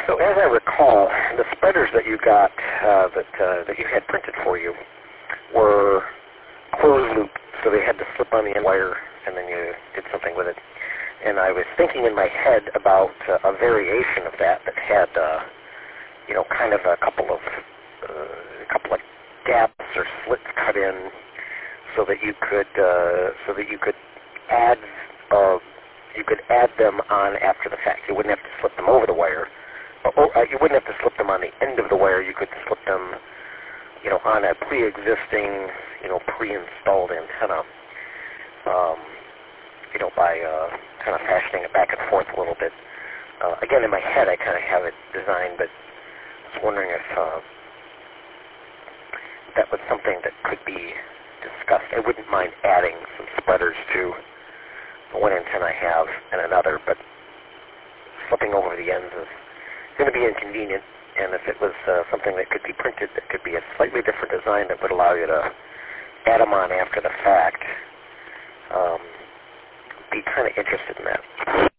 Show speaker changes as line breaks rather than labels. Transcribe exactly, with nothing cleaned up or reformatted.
So as I recall, the spreaders that you got, uh, that uh, that you had printed for you, were closed loop, so they had to slip on the end wire, and then you did something with it. And I was thinking in my head about uh, a variation of that that had, uh, you know, kind of a couple of uh, a couple of gaps or slits cut in, so that you could uh, so that you could add uh, you could add them on after the fact. You wouldn't have to slip them over the wire. Or, uh, you wouldn't have to slip them on the end of the wire. You could slip them, you know, on a pre-existing, you know, pre-installed antenna. Um, you know, by uh, kind of fashioning it back and forth a little bit. Uh, again, in my head, I kind of have it designed, but I was wondering if uh, that was something that could be discussed. I wouldn't mind adding some spreaders to the one antenna I have and another, but slipping over the ends is going to be inconvenient, and if it was uh, something that could be printed that could be a slightly different design that would allow you to add them on after the fact, um, be kind of interested in that.